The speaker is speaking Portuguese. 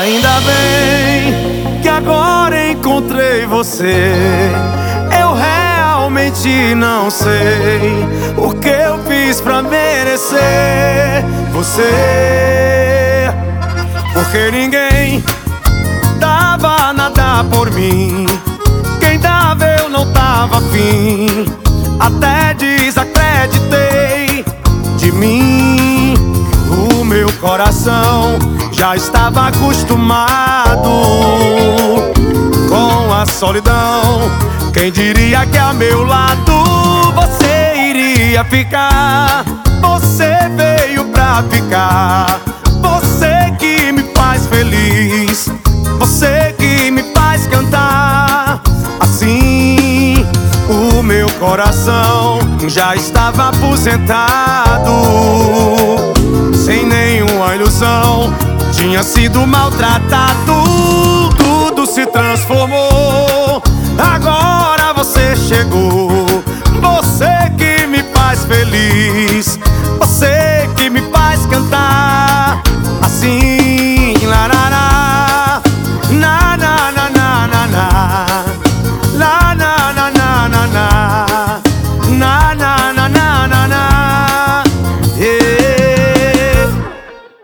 Ainda bem que agora encontrei você. Eu realmente não sei o que eu fiz pra merecer você, porque ninguém dava nada por mim. Quem dava eu não tava afim. Até desacreditei de mim. O meu coração já estava acostumado com a solidão. Quem diria que ao meu lado você iria ficar? Você veio pra ficar. Você que me faz feliz, você que me faz cantar. Assim, o meu coração já estava aposentado, sem nenhuma ilusão, tinha sido maltratado. Tudo se transformou, agora você chegou. Você que me faz feliz, você